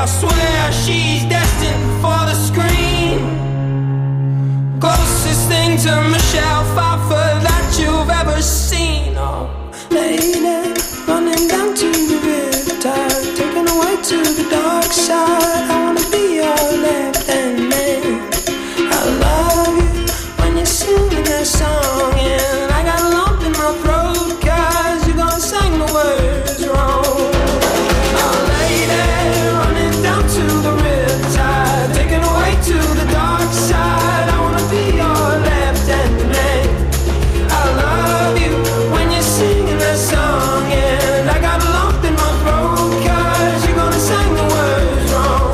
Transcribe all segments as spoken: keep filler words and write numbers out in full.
swear she's destined for the screen. Closest thing to Michelle Pfeiffer that you've ever seen. Oh, lady, running down to the riptide, taken away to the dark side. I wanna be your left-hand man. I love you when you're singing that song, and I got a lump in my throat 'cause you're gonna sing the words wrong. Oh, lady, running down to the riptide, taken away to the dark side. I wanna be your left-hand man. I love you when you're singing that song, and I got a lump in my throat 'cause you're gonna sing the words wrong.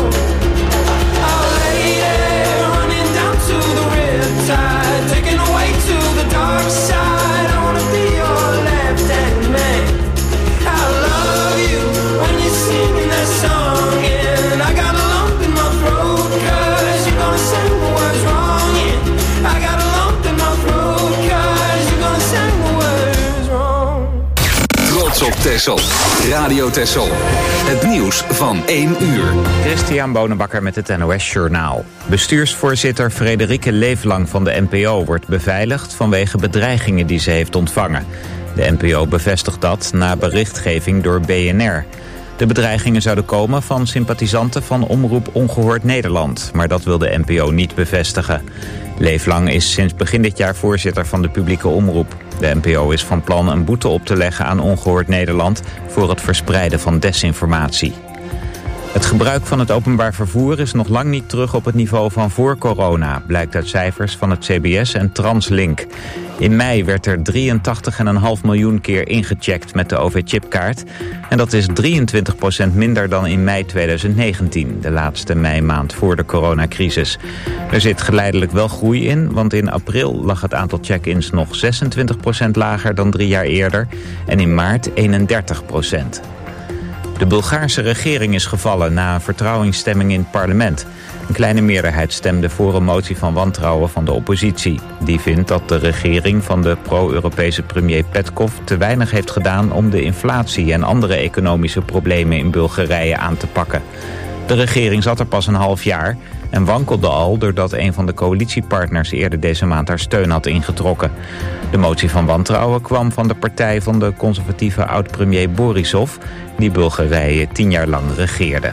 Oh, lady, running down to the riptide, taken away to the dark side. I wanna be your left-hand man. I love you when you're singing that song, and I got a lump in my throat 'cause you're gonna sing the words wrong. Yeah, I got a lump in my throat 'cause you're gonna sing the words wrong. Trots op Texel. Radio Texel. Het nieuws van één uur. Christian Bonenbakker met het N O S Journaal. Bestuursvoorzitter Frederike Leeflang van de N P O wordt beveiligd vanwege bedreigingen die ze heeft ontvangen. De N P O bevestigt dat na berichtgeving door B N R. De bedreigingen zouden komen van sympathisanten van Omroep Ongehoord Nederland, maar dat wil de N P O niet bevestigen. Leeflang is sinds begin dit jaar voorzitter van de publieke omroep. De N P O is van plan een boete op te leggen aan Ongehoord Nederland voor het verspreiden van desinformatie. Het gebruik van het openbaar vervoer is nog lang niet terug op het niveau van voor corona, blijkt uit cijfers van het C B S en Translink. In mei werd er drieëntachtig komma vijf miljoen keer ingecheckt met de O V-chipkaart. En dat is drieëntwintig procent minder dan in mei tweeduizend negentien, de laatste meimaand voor de coronacrisis. Er zit geleidelijk wel groei in, want in april lag het aantal check-ins nog zesentwintig procent lager dan drie jaar eerder en in maart eenendertig procent. De Bulgaarse regering is gevallen na een vertrouwingsstemming in het parlement. Een kleine meerderheid stemde voor een motie van wantrouwen van de oppositie. Die vindt dat de regering van de pro-Europese premier Petkov te weinig heeft gedaan om de inflatie en andere economische problemen in Bulgarije aan te pakken. De regering zat er pas een half jaar en wankelde al doordat een van de coalitiepartners eerder deze maand haar steun had ingetrokken. De motie van wantrouwen kwam van de partij van de conservatieve oud-premier Borisov, die Bulgarije tien jaar lang regeerde.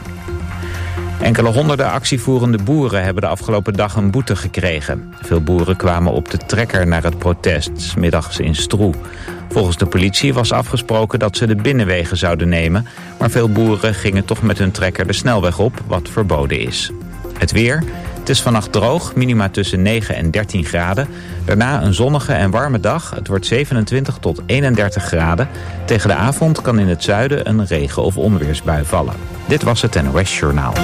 Enkele honderden actievoerende boeren hebben de afgelopen dag een boete gekregen. Veel boeren kwamen op de trekker naar het protest, 's middags in Stroe. Volgens de politie was afgesproken dat ze de binnenwegen zouden nemen, maar veel boeren gingen toch met hun trekker de snelweg op, wat verboden is. Het weer. Het is vannacht droog, minima tussen negen en dertien graden. Daarna een zonnige en warme dag. Het wordt zevenentwintig tot eenendertig graden. Tegen de avond kan in het zuiden een regen- of onweersbui vallen. Dit was het N O S Journaal.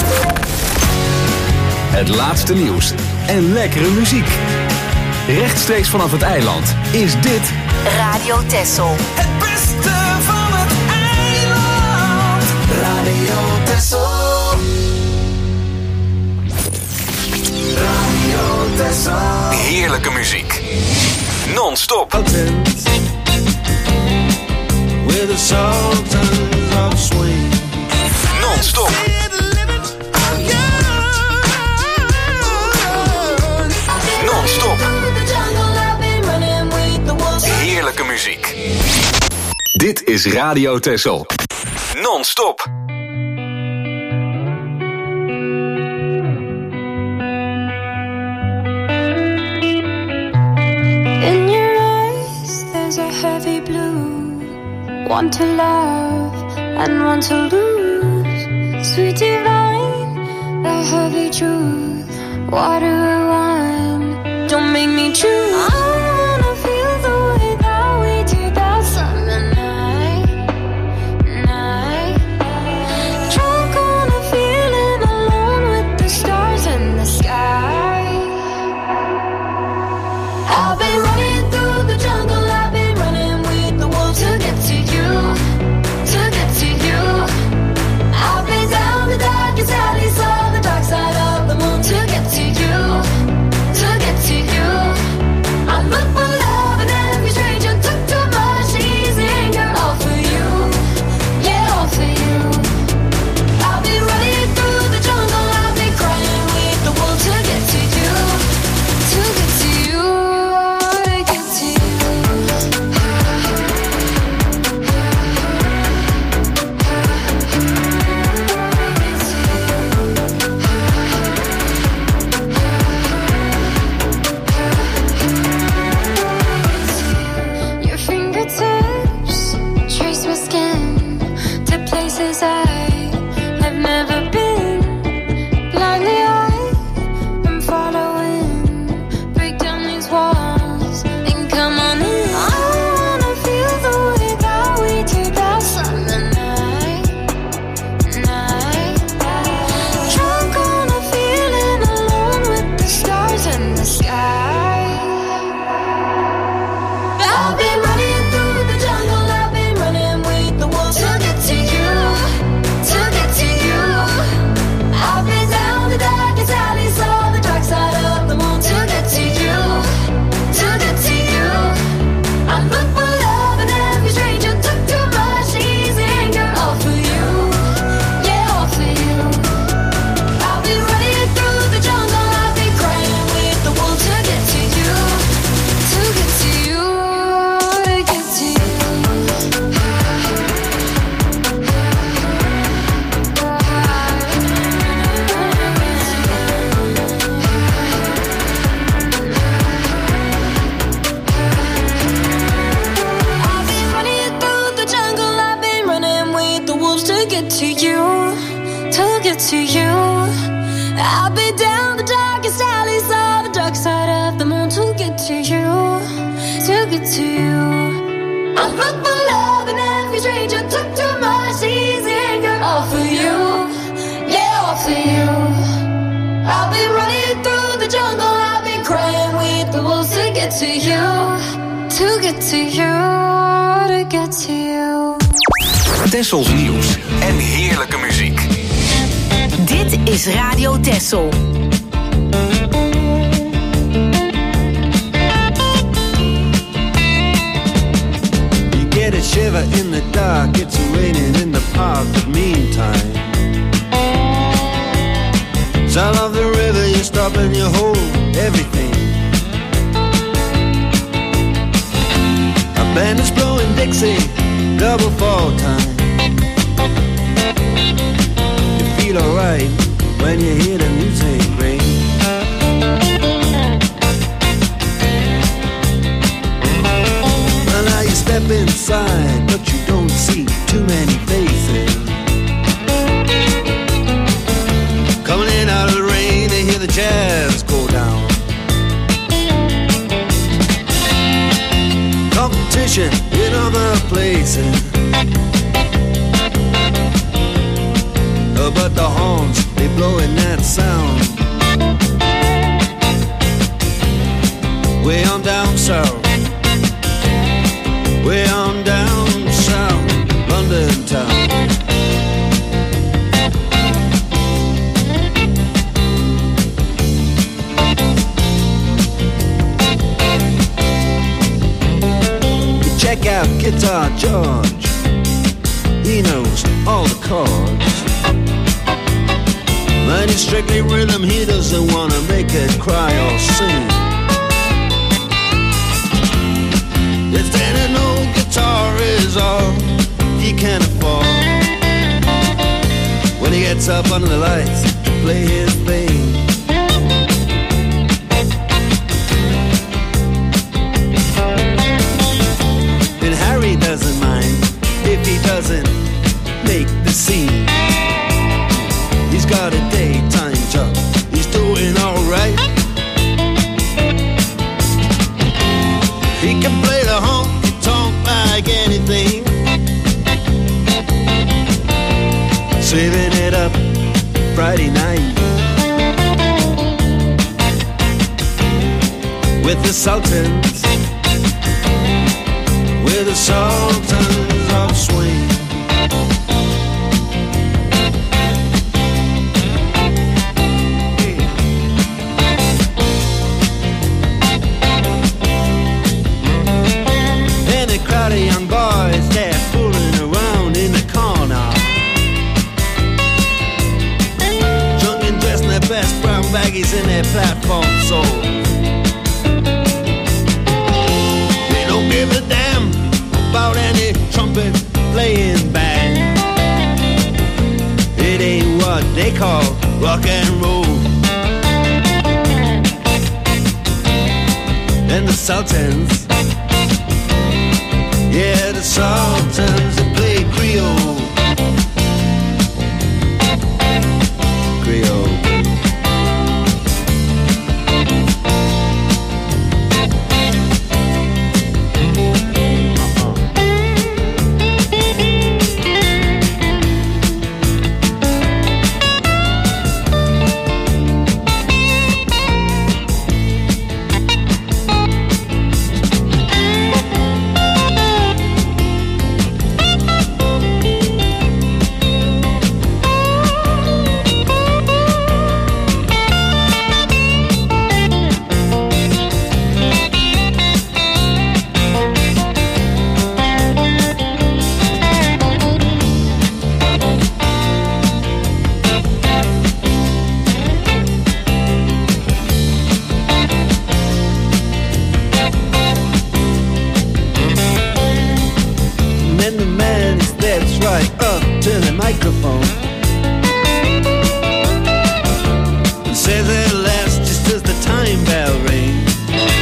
Het laatste nieuws en lekkere muziek. Rechtstreeks vanaf het eiland is dit Radio Texel. Het beste van het eiland. Radio Texel. Radio Texel. heerlijke muziek. Non-stop. With a sultans of swing. Non-stop. Non-stop. Heerlijke muziek. Dit is Radio Texel. Non-stop. In your eyes there's a heavy blue. One to love and one to lose. Sweet divine, the heavy truth. Water or wine, don't make me choose. I wanna feel the way that we did that summer night, night. Drunk on a feeling alone with the stars in the sky. I've been running through the jungle, I've been running with the wolves to get to you, to get to you. I've been down the darkest alley, saw the dark side of the moon to get to you, to get to you. I'm been down the darkest alleys of the dark side of the moon to get to you, to get to you. I look for love in every stranger, took too much easy anger. All for you, yeah, all for you. I've been running through the jungle, I've been crying with the wolves to get to you, to get to you, to get to you. Tessels nieuws en heerlijke muziek. Dit is Radio Tessel. You get a shiver in the dark, it's raining in the park, but meantime sound of the river, you stop and you hold everything. A band is blowing Dixie, double fall time. You feel alright when you hear the music ring. Well, now you step inside, but you don't see too many faces. Coming in out of the rain, they hear the jazz go down. Competition in other places, oh, but the horns, they blowing that sound. Way on down south, way on down south, London town. Check out Guitar George, he knows all the chords. But it's strictly rhythm, he doesn't want to make it cry or sing. If then an old guitar is all he can afford, when he gets up under the lights to play his thing, Harry doesn't mind if he doesn't make the scene. He's got a daytime job, he's doing alright. He can play the honky-tonk like anything, saving it up Friday night with the Sultans, with the Sultans of Swing. And a crowd of young boys, they're fooling around in the corner, drunk and dressed in their best brown baggies in their platform soles. They don't give a damn about any trumpet playing band. It ain't what they call rock and roll. And the Sultans, yeah, the Sultans, they play Creole. Creole. Microphone says it lasts just as the time bell rings.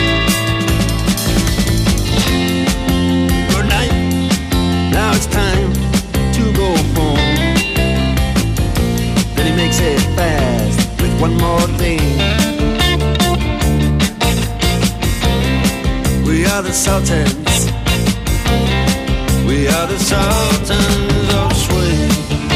Good night, now it's time to go home. Then he makes it fast with one more sultans. We are the sultans of swing.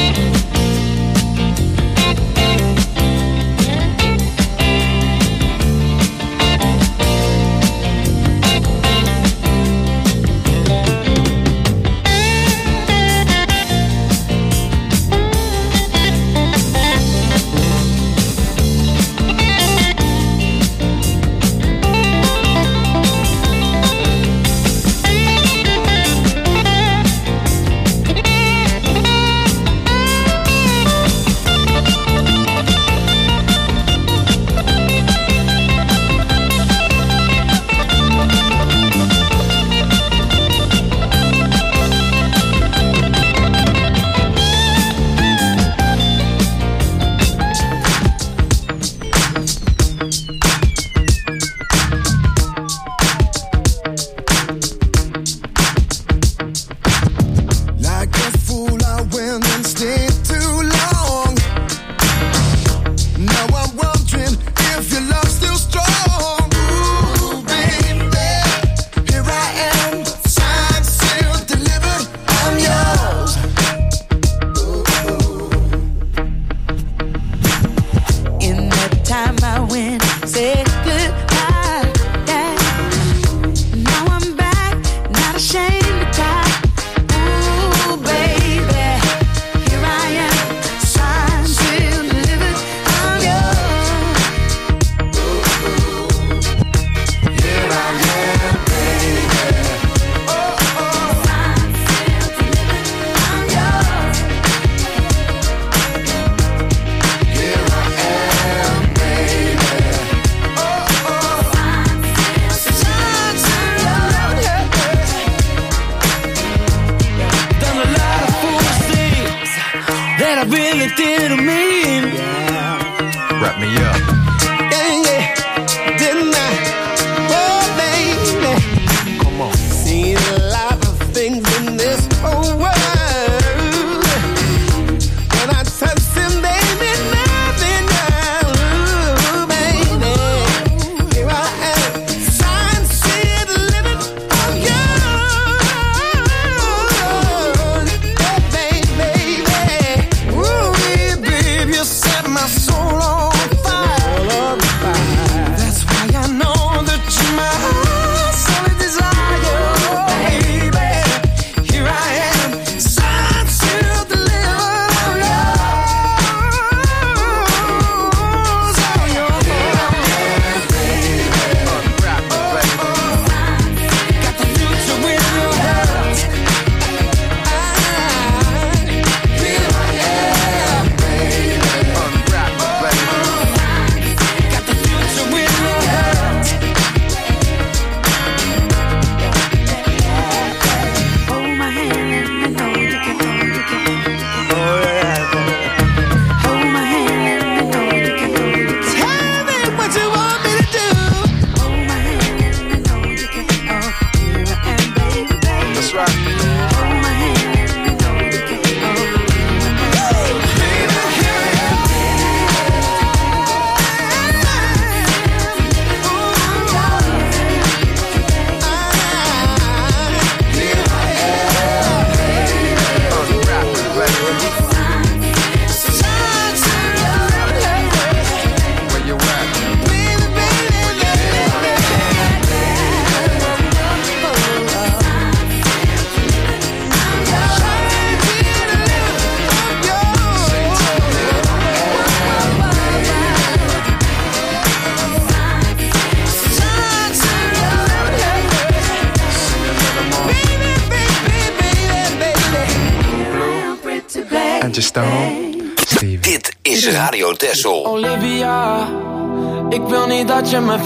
Dit is Radio Texel. Olivia, ik wil niet dat je me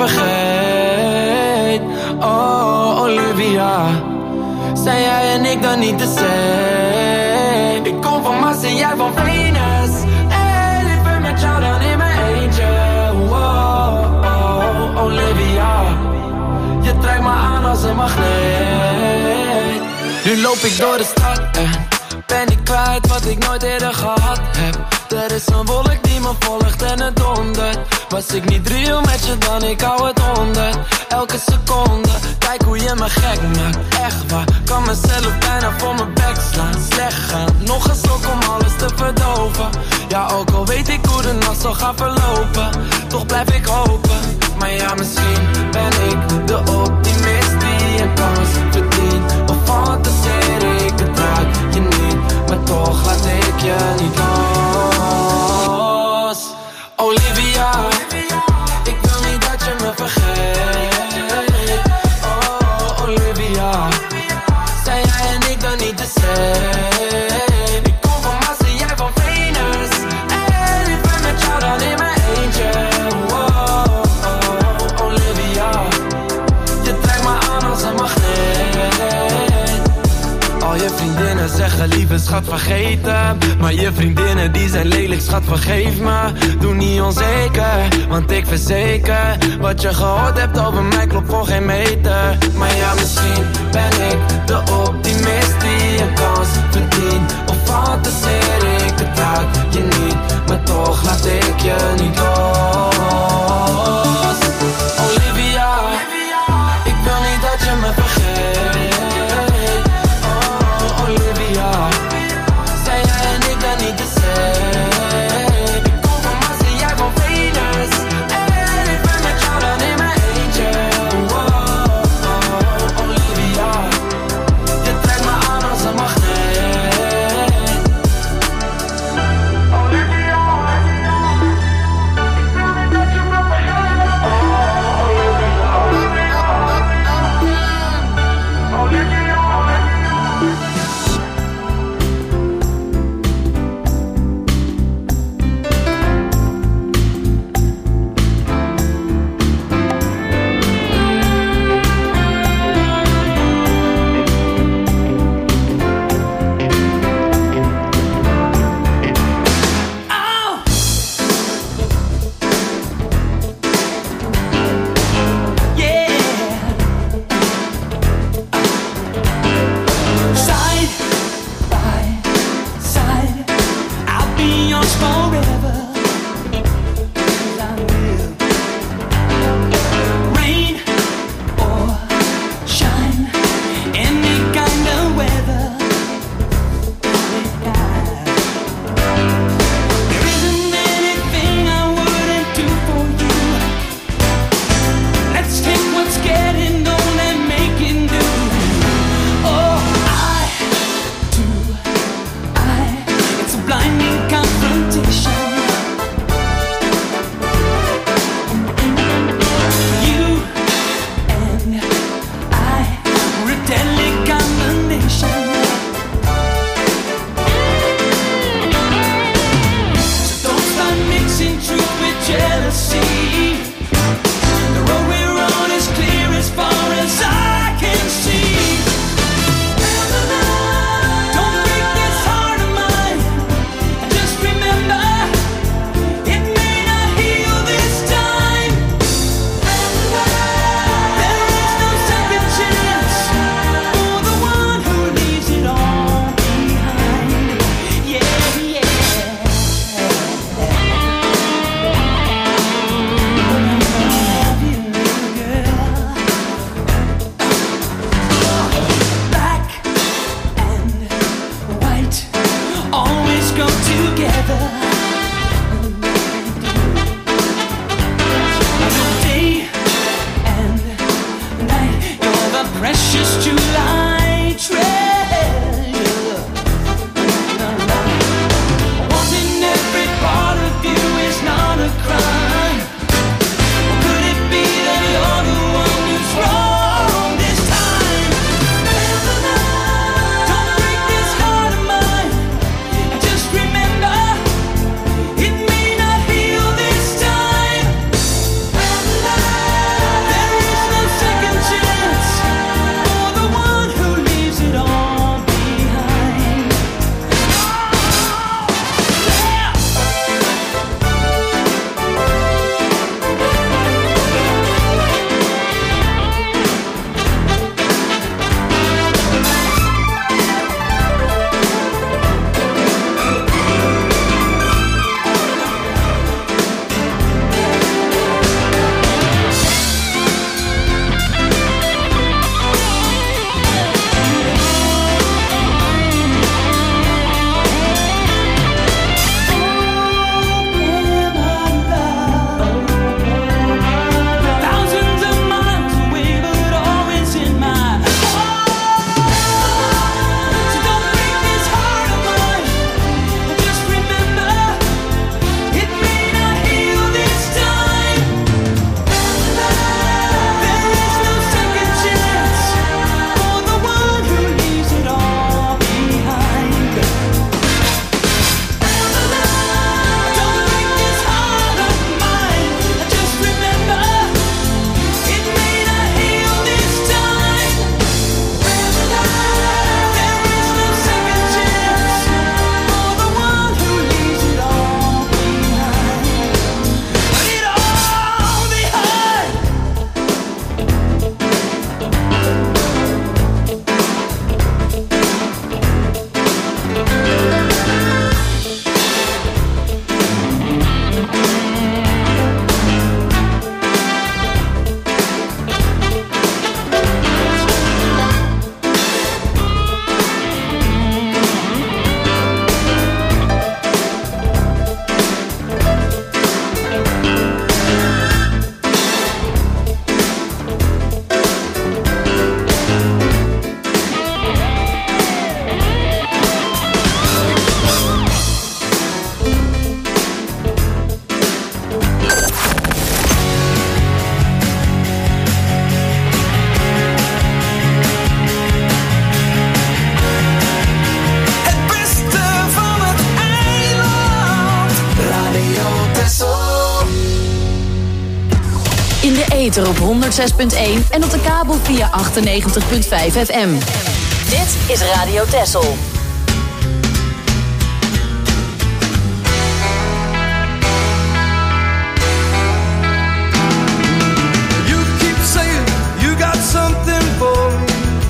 vergeet. Oh, Olivia, zijn jij en ik dan niet de same? Ik kom van Mars en jij van Venus. En liever met jou dan in mijn eentje. Oh, oh, Olivia, je trekt me aan als een magneet. Nu loop ik door de stad en ben ik kwijt wat ik nooit eerder gehad heb. Er is een wolk die me volgt en het dondert. Was ik niet real met je dan, ik hou het honderd. Elke seconde kijk hoe je me gek maakt, echt waar. Kan mezelf bijna voor mijn bek slaan. Slecht gaan, nog een slok om alles te verdoven. Ja, ook al weet ik hoe de nacht zal gaan verlopen, toch blijf ik hopen. Maar ja, misschien ben ik de optimist die een kans verdient. Of fantaseer ik, het raakt je niet, maar toch laat ik je niet los. Olivia, ik wil niet dat je me vergeet. Oh, Olivia, zijn jij en ik dan niet de same? Ik kom van Mars en jij van Venus, en ik ben met jou dan in mijn eentje. Oh, oh, Olivia, je trekt me aan als een magneet. Al je vriendinnen zeggen lieve schat vergeten, maar je vriendinnen die zijn lelijk schat vergeef me. Doe niet onzeker, want ik verzeker, wat je gehoord hebt over mij klopt voor geen meter. Maar ja, misschien ben ik de optimist die een kans verdient. Of fantaseer ik, het raakt je niet, maar toch laat ik je niet los. Olivia, ik wil niet dat je me vergeet. Oh, Olivia, zijn jij en ik dan niet de same? Ik kom van Mars en jij van Venus, en ik ben met jou dan in mijn eentje. Oh, oh, Olivia, ether op honderd zes punt één en op de kabel via achtennegentig punt vijf F M. Dit is Radio Texel. You keep saying you got something for me,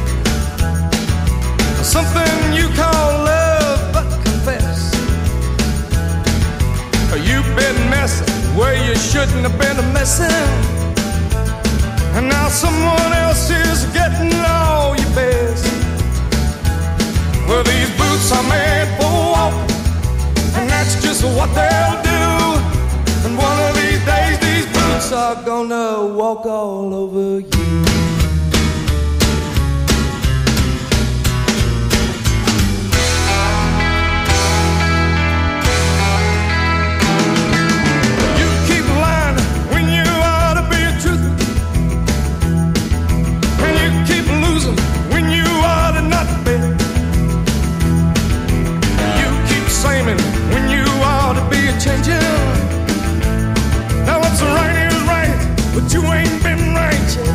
something you call love, but confess you've been messing where you shouldn't have been messing, and now someone else is getting all your best. Well, these boots are made for walking, and that's just what they'll do. And one of these days these boots are gonna walk all over you. Now what's right is right, but you ain't been right yet.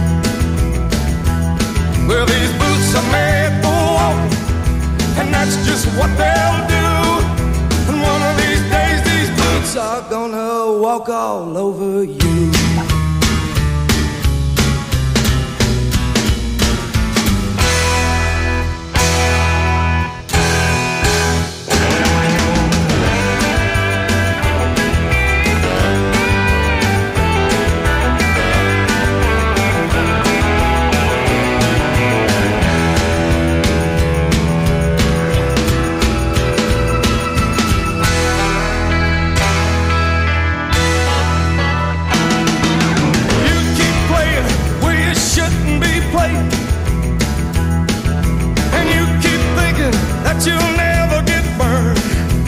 Well, these boots are made for walking, and that's just what they'll do. And one of these days these boots are gonna walk all over you. You'll never get burned.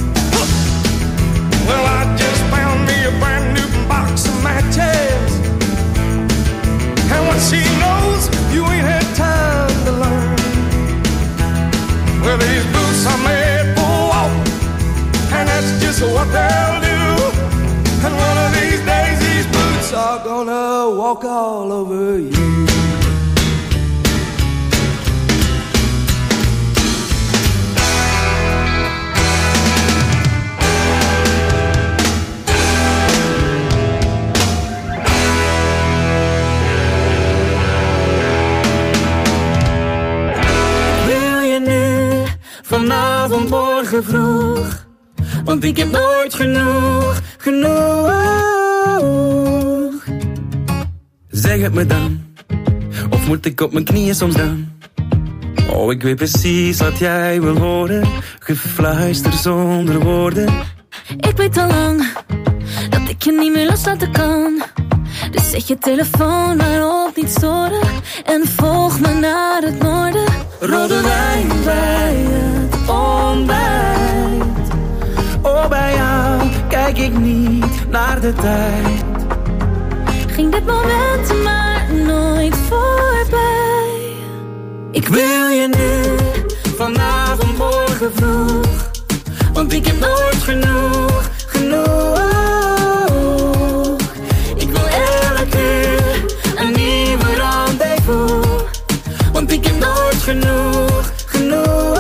Well, I just found me a brand new box of matches, and what she knows you ain't had time to learn. Well, these boots are made for walking, and that's just what they'll do. And one of these days these boots are gonna walk all over you. Vanavond, morgen vroeg, want ik heb nooit genoeg, genoeg. Zeg het me dan, of moet ik op mijn knieën soms dan? Oh, ik weet precies wat jij wil horen, gefluister zonder woorden. Ik weet al lang dat ik je niet meer loslaten kan. Dus zet je telefoon maar op niet storen en volg me naar het noorden. Rode wijn bij het ontbijt. Oh, bij jou kijk ik niet naar de tijd. Ging dit moment maar nooit voorbij. Ik wil je nu, vanavond, morgen vroeg, want ik heb nooit genoeg, genoeg. Ik wil elke uur een nieuwe rendezvous, want ik heb nooit genoeg, genoeg.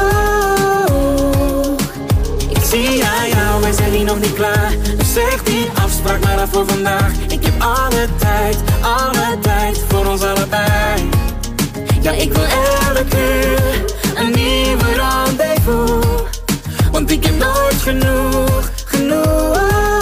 Ik zie aan jou, wij zijn hier nog niet klaar. Dus zeg die afspraak maar af voor vandaag. Ik heb alle tijd, alle tijd voor ons allebei. Ja, ik wil elke uur een nieuwe rendezvous, want ik heb nooit genoeg, genoeg.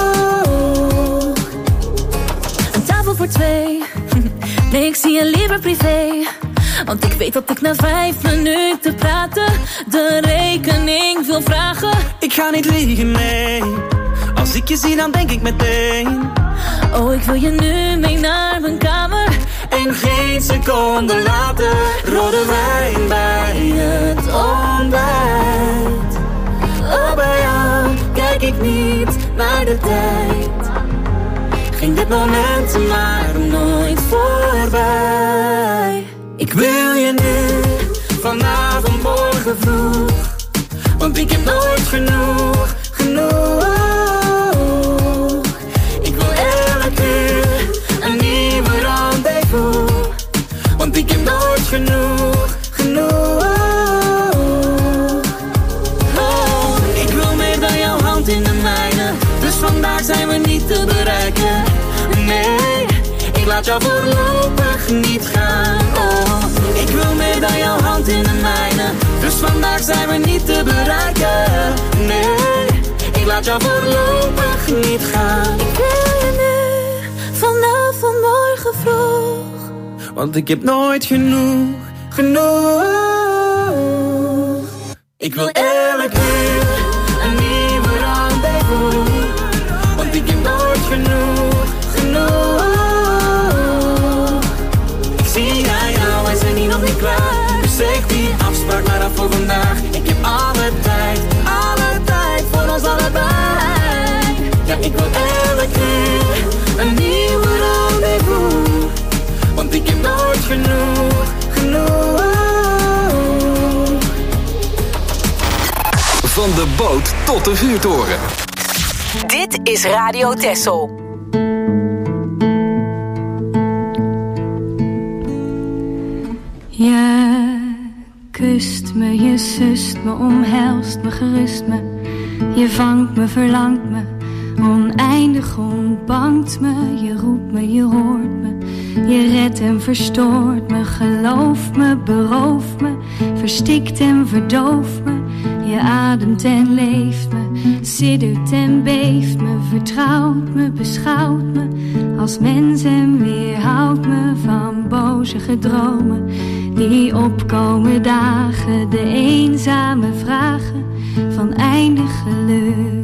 Een tafel voor twee. Nee, ik zie je liever privé, want ik weet dat ik na vijf minuten praten de rekening wil vragen. Ik ga niet liegen, nee. Als ik je zie, dan denk ik meteen. Oh, ik wil je nu mee naar mijn kamer. En geen seconde later, rode wijn bij het ontbijt. Oh, bij jou kijk ik niet naar de tijd. Ging dit moment maar nooit voorbij. Ik wil je nu, vanavond, morgen vroeg, want ik heb nooit genoeg, genoeg. Ik wil elke uur een nieuwe rendezvous, laat jou voorlopig niet gaan. Oh, ik wil meer dan jouw hand in de mijne. Dus vandaag zijn we niet te bereiken. Nee, ik laat jou voorlopig niet gaan. Ik wil je nu, vanavond, morgen vroeg. Want ik heb nooit genoeg, genoeg. Ik wil elke uur een nieuwe rendezvous. Want ik heb nooit genoeg, genoeg. Ik zie aan jou, wij zijn hier nog niet klaar. Dus zeg die afspraak maar af voor vandaag. Ik heb alle tijd, alle tijd voor ons allebei. Ja, ik wil elke uur een nieuwe rendezvous. Want ik heb nooit genoeg, genoeg. Van de boot tot de vuurtoren. Dit is Radio Texel. Je kust me, je sust me, omhelst me, gerust me. Je vangt me, verlangt me, oneindig ontbangt me. Je roept me, je hoort me, je redt en verstoort me. Geloof me, berooft me, verstikt en verdooft me. Je ademt en leeft me, siddert en beeft me. Vertrouwt me, beschouwt me als mens en weerhoudt me van boze gedromen die opkomen dagen, de eenzame vragen van eindig geluk.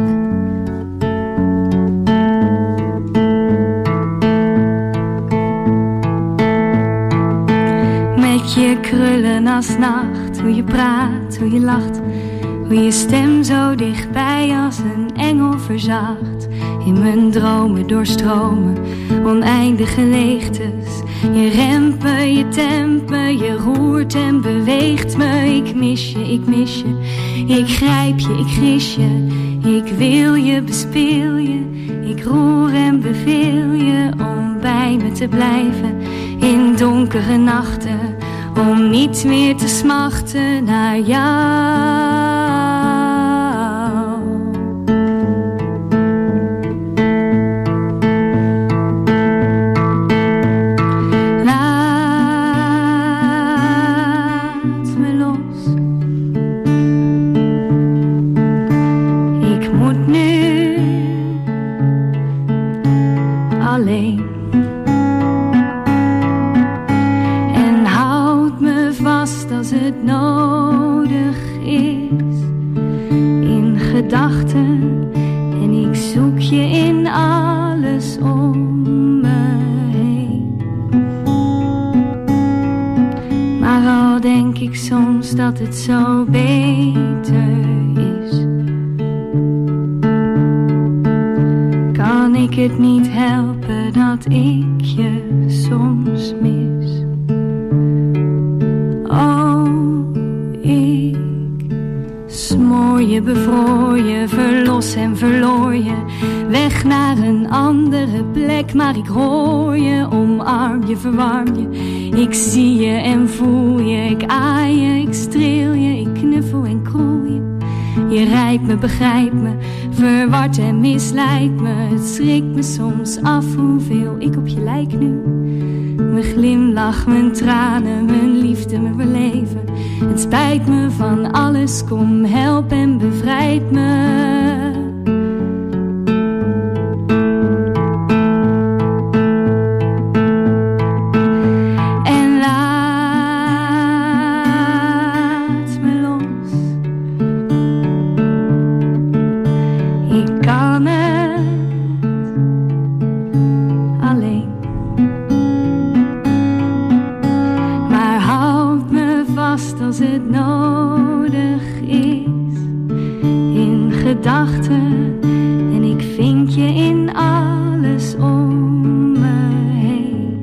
Met je krullen als nacht, hoe je praat, hoe je lacht, hoe je stem zo dichtbij als een engel verzacht. In mijn dromen doorstromen oneindige leegtes. Je remt me, je tempt me, je roert en beweegt me. Ik mis je, ik mis je, ik grijp je, ik gis je. Ik wil je, bespeel je, ik roer en beveel je om bij me te blijven in donkere nachten. Om niet meer te smachten naar jou. En ik zoek je in alles om me heen. Maar al denk ik soms dat het zo beter is, kan ik het niet helpen dat ik je soms mis. Oh, ik smoor je, bevroor je, verlos en verloor je. Weg naar een andere plek, maar ik hoor je. Omarm je, verwarm je. Ik zie je en voel je. Ik aai je, ik streel je. Ik knuffel en kroel je. Je rijdt me, begrijpt me, verward en misleidt me. Het schrikt me soms af hoeveel ik op je lijk nu. Mijn glimlach, mijn tranen, mijn liefde, mijn beleven. Het spijt me van alles, kom help en bevrijd me. En laat me los. Ik kan het alleen. Maar houd me vast als het nodig is. In gedachten, en ik vind je in alles om me heen.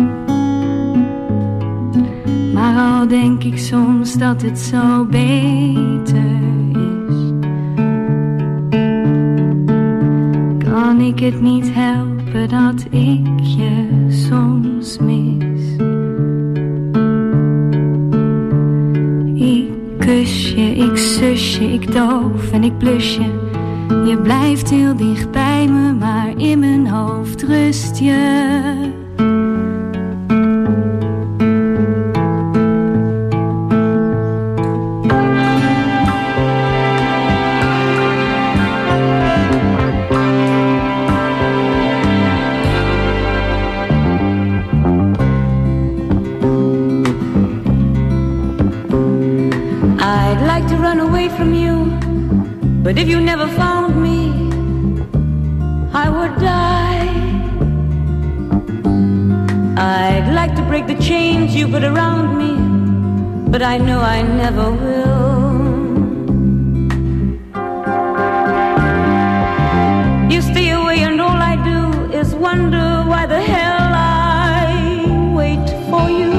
Maar al denk ik soms dat het zo beter is, kan ik het niet helpen dat ik je soms mis. Ik kus je, ik sus je, ik doof en ik blus je. Je blijft heel dicht bij me, maar in mijn hoofd rust je. I'd like to run away from you, but if you never found me, I would die. I'd like to break the chains you put around me, but I know I never will. You stay away and all I do is wonder why the hell I wait for you.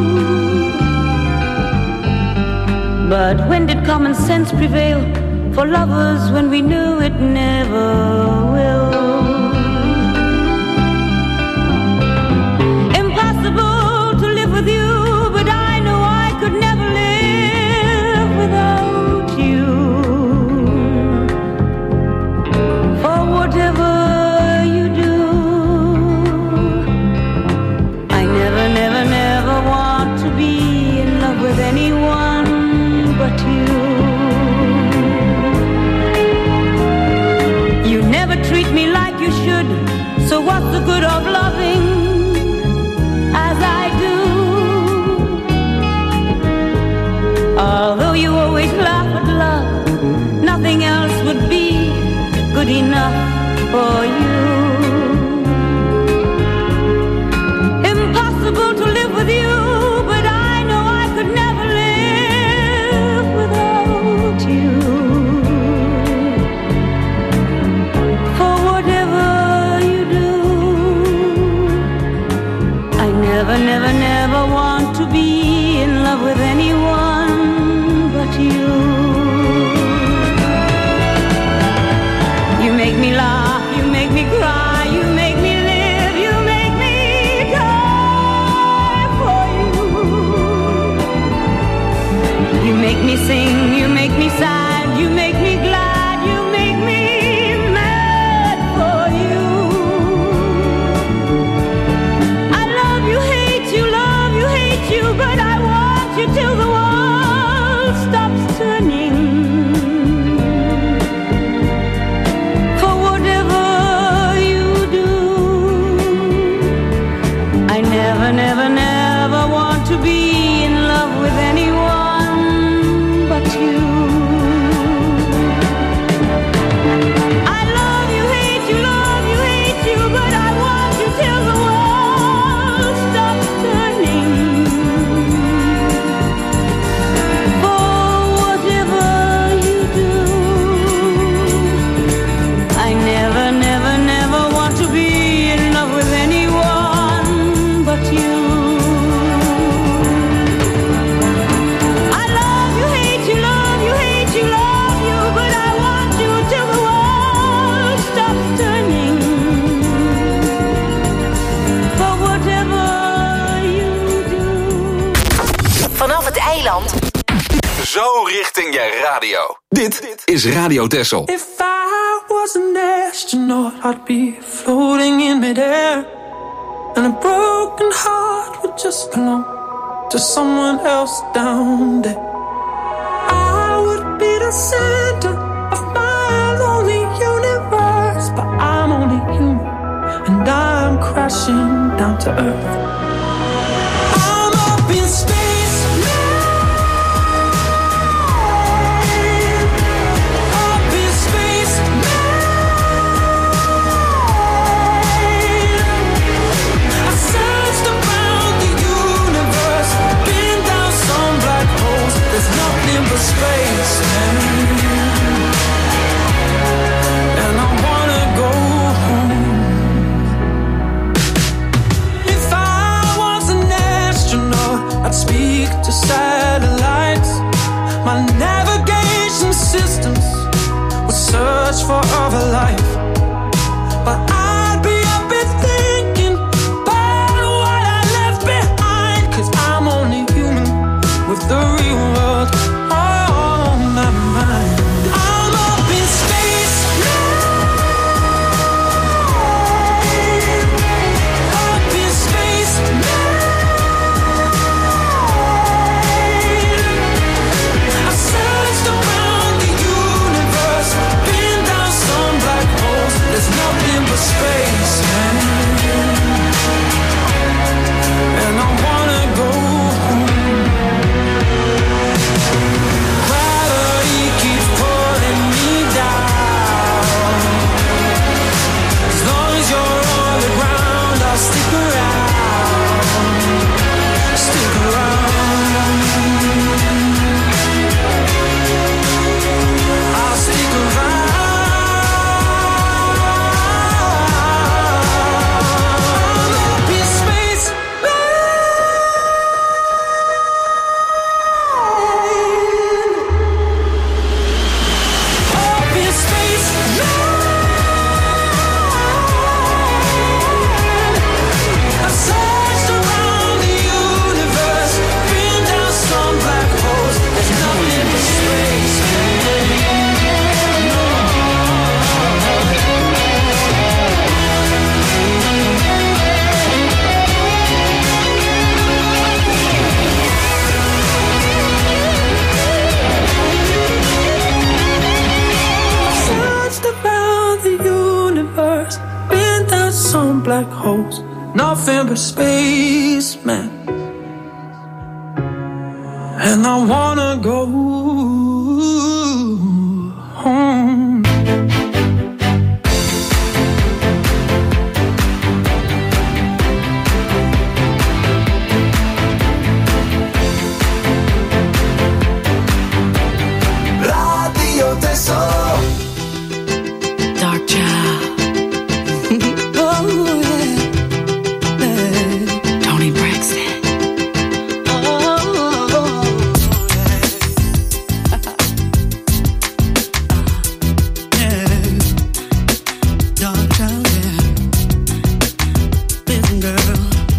But when did common sense prevail for lovers when we knew it never will? Impossible to live with you, but I know I could never live without you. For whatever you do, I never, never, never want to be in love with anyone but you. You never treat me like you should, so what's the good of loving as I do? Although you always laugh at love, nothing else would be good enough for you. Impossible to live with you, but I know I could never live without you. For whatever you do, I never, never, never want to be in love with anyone but you. You make me laugh, you make me cry, you make me live, you make me die for you. You make me sing, you make me sad, you make me glad, you make me mad for you. I love you, hate you, love you, hate you, but I want you till the world stops turning. For whatever you do, I never, never, never want to be in love with anyone but you. I love you, hate you, love you, hate you, but I want you till the world stops turning. For whatever you do, I never, never, never want to be in love with anyone but you. I love you, hate you, love you, hate you, love you, but I want you till the world stops turning. For whatever you do. Vanaf het eiland. Zo richting je radio. Dit is Radio Texel. If I was an astronaut, I'd be floating in midair, and a broken heart would just belong to someone else down there. I would be the center of my lonely universe, but I'm only human, and I'm crashing down to earth. I'm up in space now. Up in space now. I searched around the universe, been down some black holes. There's nothing but space, man. And I wanna go home. If I was an astronaut, I'd speak to satellites. My navigation systems would search for other life. But I'd be up and thinking about what I left behind, 'cause I'm only human with the real world on my mind. I'm up in space now. Up in space now. I searched around the universe, been down some black hole. black holes, nothing but space, man. And I wanna go home. Radio Tesoro. Dark Child. Oh, yeah. Yeah. Tony Braxton. Oh, yeah. Dark Child, yeah. Listen, girl,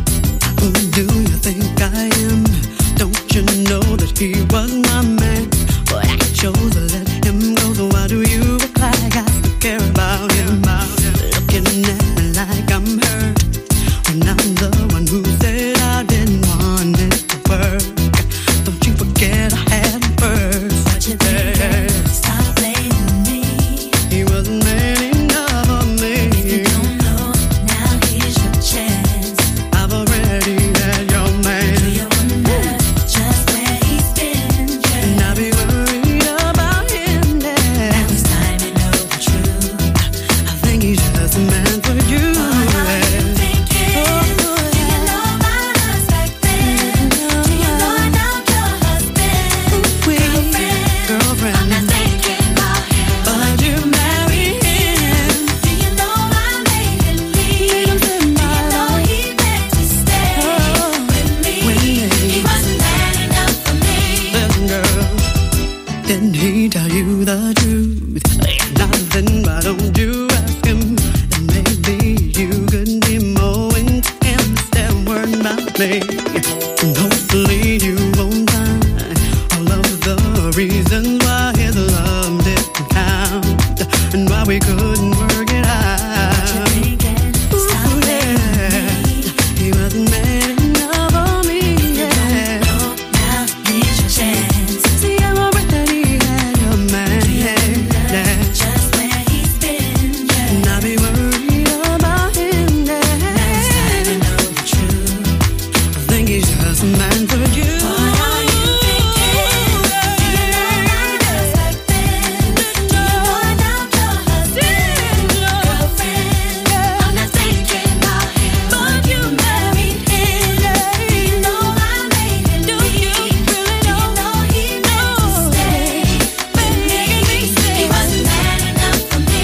who do you think I am? Don't you know that he was my man? But I chose to let him go, so why do you act like I still care about him? Looking at me like I'm hurt, when I'm the one who said I didn't want it to work. Don't you forget I had him first. But you think stop blaming me. He wasn't man enough for me. If you don't know, now here's your chance. I've already had your man. Do you wonder just where he's been? And I'll be worried about him now. Now it's time to know the truth. I think he's just a man for you. What are you thinking? Do you know about us back then? Do you know now your husband? Girlfriend, girlfriend. I'm not thinking about him, but you married him. Do you know I made him leave? Do you know he meant to stay with me? He wasn't man enough for me. Listen, girl, didn't he tell you the truth? If nothing, why don't you ask him? And maybe you could be more into him instead of worrying about me. And hopefully you won't find all of the reasons why his love didn't count and why we couldn't work it out. Ooh, yeah. He wasn't man enough for me. Yeah. Now here's your chance. See, I'm already had your man. Yeah. Just where he's been. And I'll be worried about him. Yeah. Now it's time to know the truth. I think he's just a man for you. What are you thinking? Do you know about us back then? Do you know now your husband? Girlfriend, I'm not thinking about him, but you married him. Do you know I made him leave? Do you know he meant to stay with me? He wasn't man enough for me.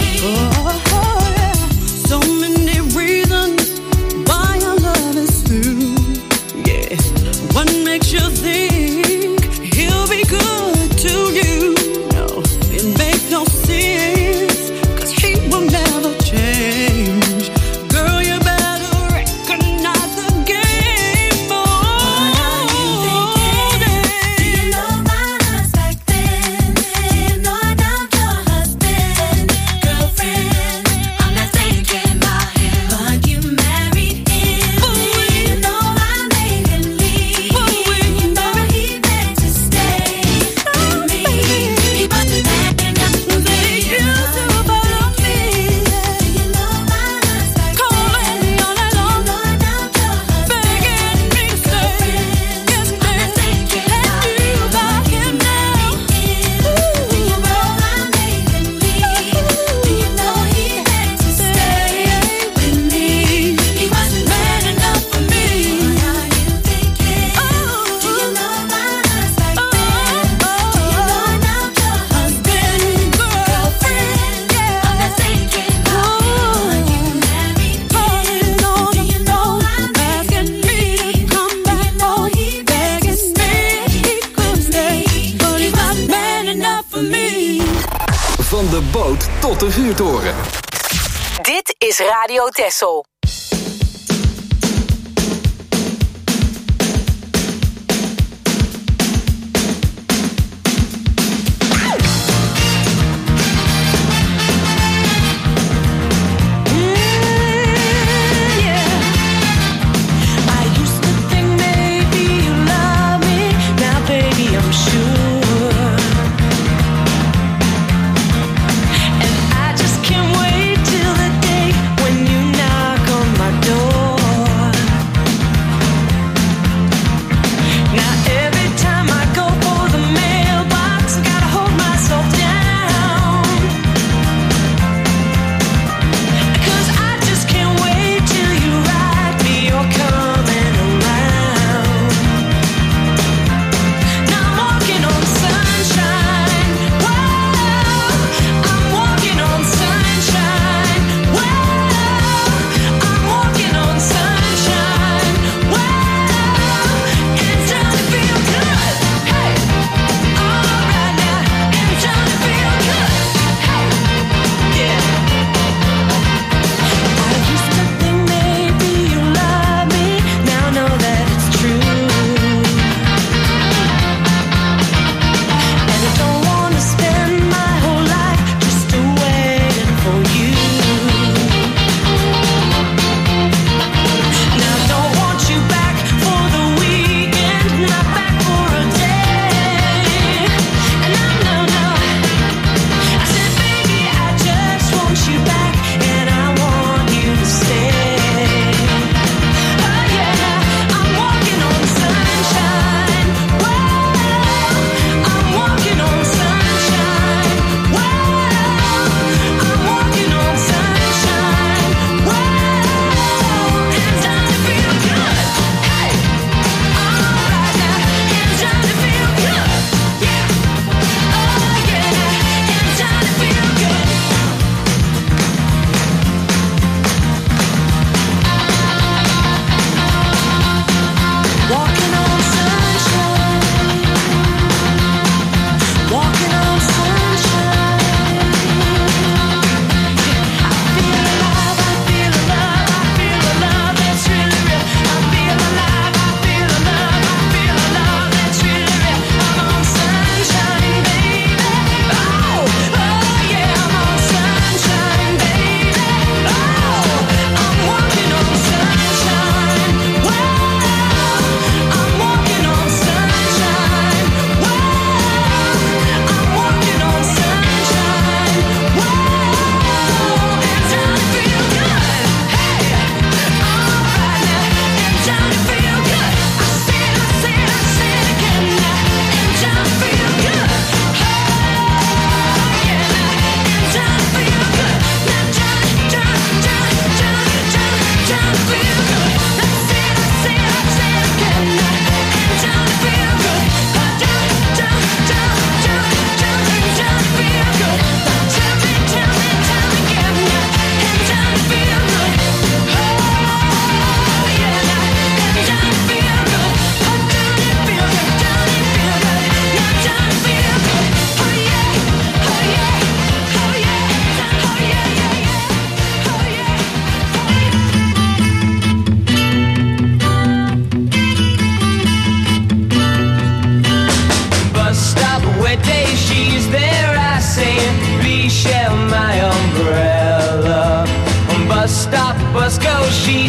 So many reasons why our love is through. Yeah, what makes you think he'll be good to you? No, it makes no sense, 'cause he will never change. Girl, you better recognize the game. Oh, what are you thinking? Do you know about us back then? Do you know now your husband? Girlfriend, I'm not thinking about him, but you married him. Do you know I made him leave? Do you know he meant to stay with me? He wasn't man enough for me. You do about me. Do you know about us back then? Calling me all night long. Do you know now your husband? Begging me to stay. Yes, I'm not thinking about him now. Do you know I made him leave? Do you know he meant to stay with me? He wasn't man enough for me. What are you thinking? Do you know about us back then? Do you know now your husband? Girlfriend, I'm not thinking about him, but you married him. Do you know I'm asking me to come back? Oh, he begging me he could stay, but he's not man enough for me. Van de boot tot de vuurtoren. Dit is Radio Texel. I used to think maybe you love me. Now, baby, I'm sure. And I just can't wait till the day when you knock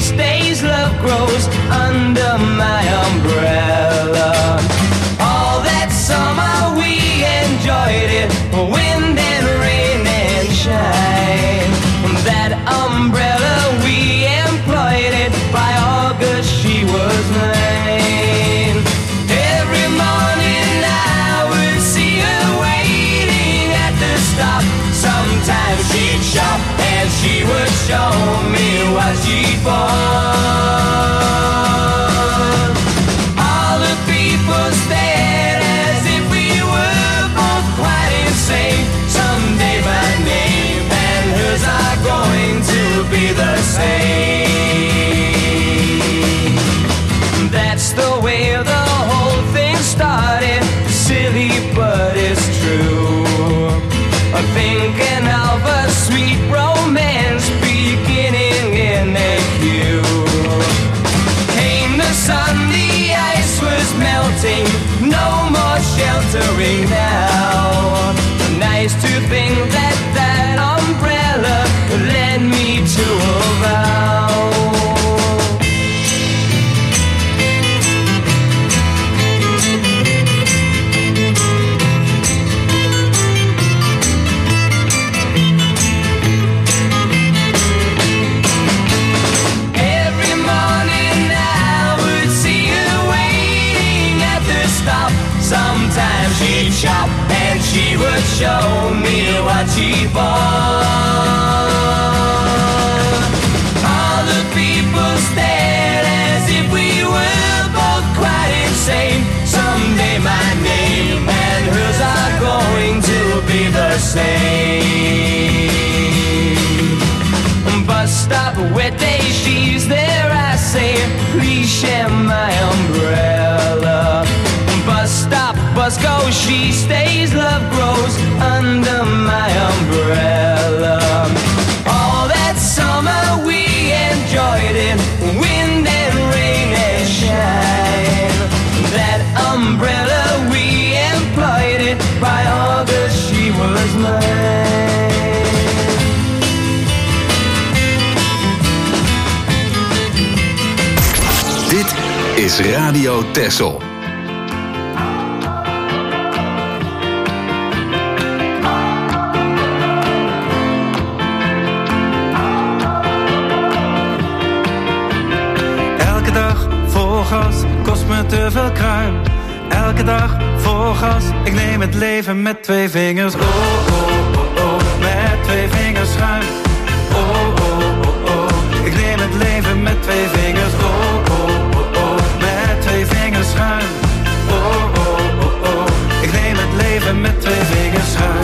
stays, love grows under my umbrella. All that summer we enjoyed it, wind and rain and shine. That umbrella we employed it, by August she was mine. Every morning I would see her waiting at the stop. Sometimes she'd shop and she would show me what she'd bought. All the people stared as if we were both quite insane. Someday my name and hers are going to be the same. That's the way the whole thing started. Silly but it's true. I'm thinking of a sweet romance beginning in a queue. Came the sun, the ice was melting, no more sheltering now. Nice to think that that umbrella led me to a vow. Sometimes she'd shop and she would show me what she bought. All the people stared as if we were both quite insane. Someday my name and hers are going to be the same. Bus stop, wet day, she's there, I say, please share my umbrella. Bus stop, bus goes, she stays, love grows under my umbrella. All that summer we enjoyed it, wind and rain and shine. That umbrella we employed it, by August she was mine. Dit is Radio Texel. Kost me te veel kruim. Elke dag vol gas. Ik neem het leven met twee vingers. Oh, oh, oh, oh. Met twee vingers schuin. Oh, oh, oh, oh. Ik neem het leven met twee vingers. Oh, oh, oh, oh. Met twee vingers schuin. Oh, oh, oh, oh. Ik neem het leven met twee vingers schuin.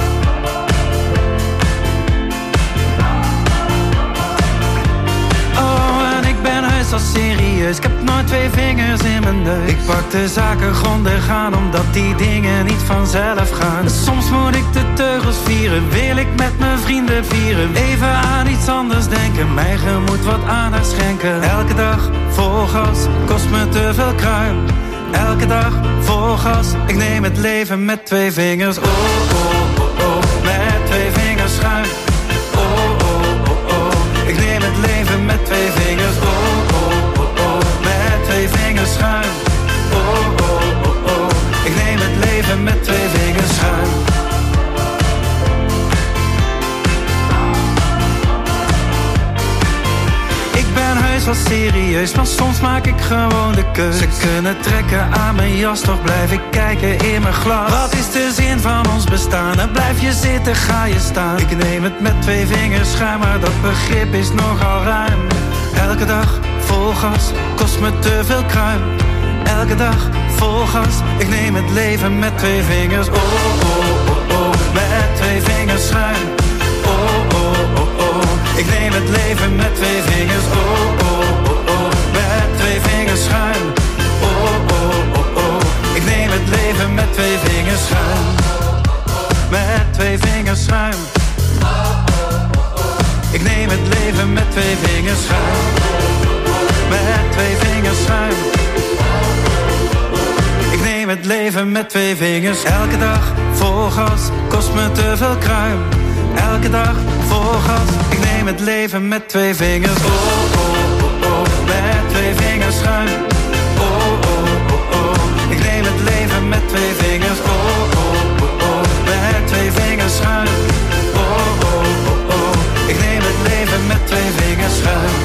Al serieus, ik heb nooit twee vingers in mijn neus. Ik pak de zaken grondig aan, omdat die dingen niet vanzelf gaan. Soms moet ik de teugels vieren, wil ik met mijn vrienden vieren. Even aan iets anders denken, mijn gemoed wat aandacht schenken. Elke dag vol gas, kost me te veel kruim. Elke dag vol gas, ik neem het leven met twee vingers. Oh, oh, oh, oh, met twee vingers schuin. Oh, oh, oh, oh, ik neem het leven met twee vingers. Oh, twee vingers schuin. Oh, oh, oh, oh. Ik neem het leven met twee vingers schuin. Ik ben heus wel serieus, maar soms maak ik gewoon de keus. Ze kunnen trekken aan mijn jas, toch blijf ik kijken in mijn glas. Wat is de zin van ons bestaan? En blijf je zitten, ga je staan. Ik neem het met twee vingers schuin, maar dat begrip is nogal ruim. Elke dag vol gas, kost me te veel kruim. Elke dag vol gas, ik neem het leven met twee vingers. Oh, oh, oh, oh, met twee vingers schuin. Oh, oh, oh, oh, ik neem het leven met twee vingers. Oh, oh, oh, oh, met twee vingers schuin. Oh, oh, oh, oh, ik neem het leven met twee vingers schuin. Met twee vingers schuin. Ik neem het leven met twee vingers schuin. Met twee vingers schuin. Ik neem het leven met twee vingers. Elke dag vol gas, kost me te veel kruim. Elke dag vol gas, ik neem het leven met twee vingers. Oh, oh, oh. twee vingers schuin. Oh, oh, oh, oh. Ik neem het leven met twee vingers. Oh, oh, oh, oh. Met twee vingers schuin. Oh, oh, oh, oh. Ik neem het leven met twee vingers schuin.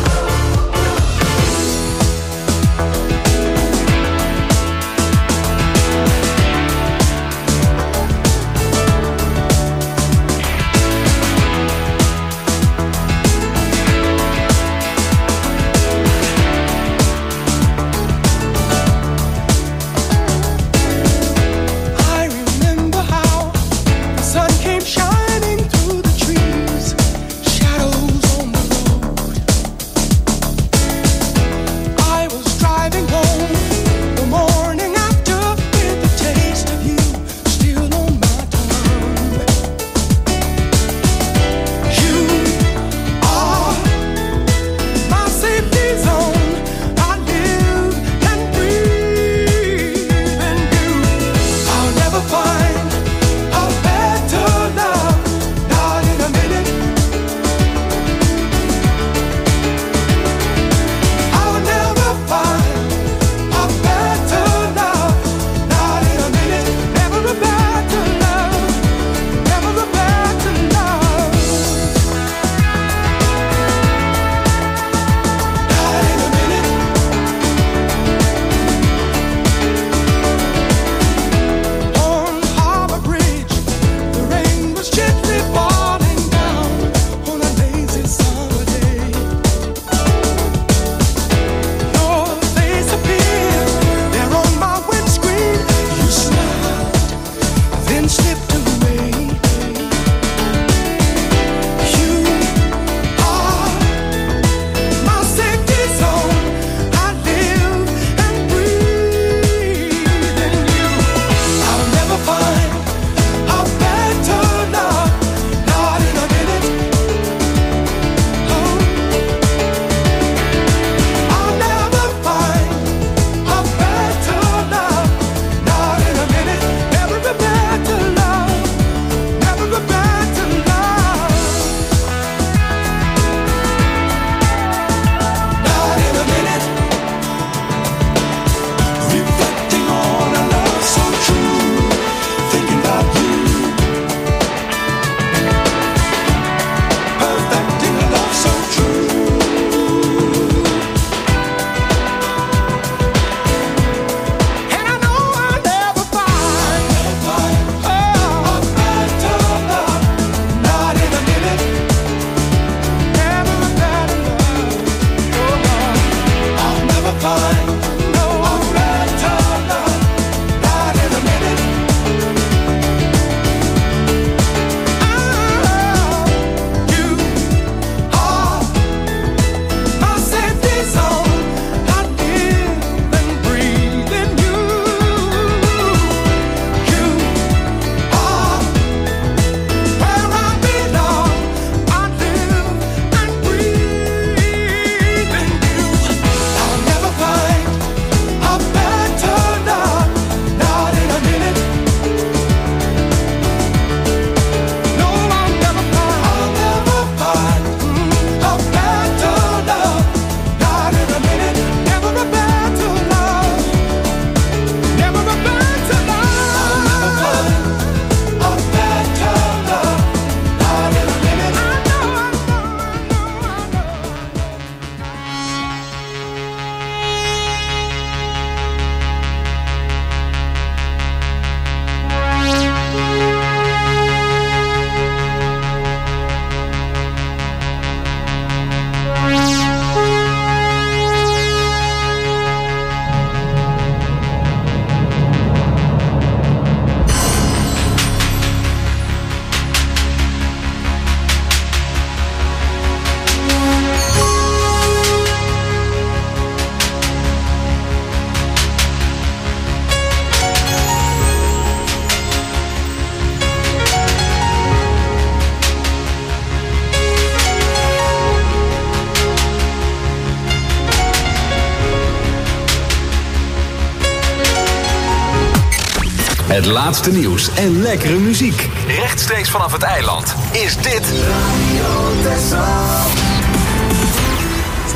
Het laatste nieuws en lekkere muziek. Rechtstreeks vanaf het eiland is dit...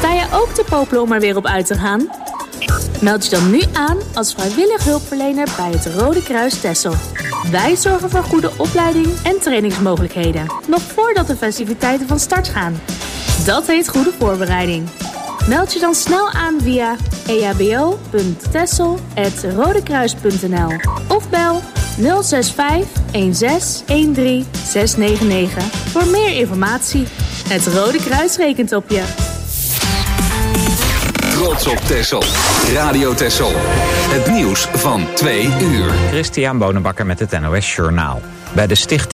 Sta je ook te popelen om er weer op uit te gaan? Meld je dan nu aan als vrijwillig hulpverlener bij het Rode Kruis Texel. Wij zorgen voor goede opleiding en trainingsmogelijkheden, nog voordat de festiviteiten van start gaan. Dat heet goede voorbereiding. Meld je dan snel aan via e h b o punt texel apenstaartje rodekruis punt n l of bel nul zes vijf een zes een drie zes negen negen voor meer informatie. Het Rode Kruis rekent op je. Trots op Texel. Radio Texel. Het nieuws van twee uur. Christian Bonenbakker met het N O S Journaal. Bij de stichting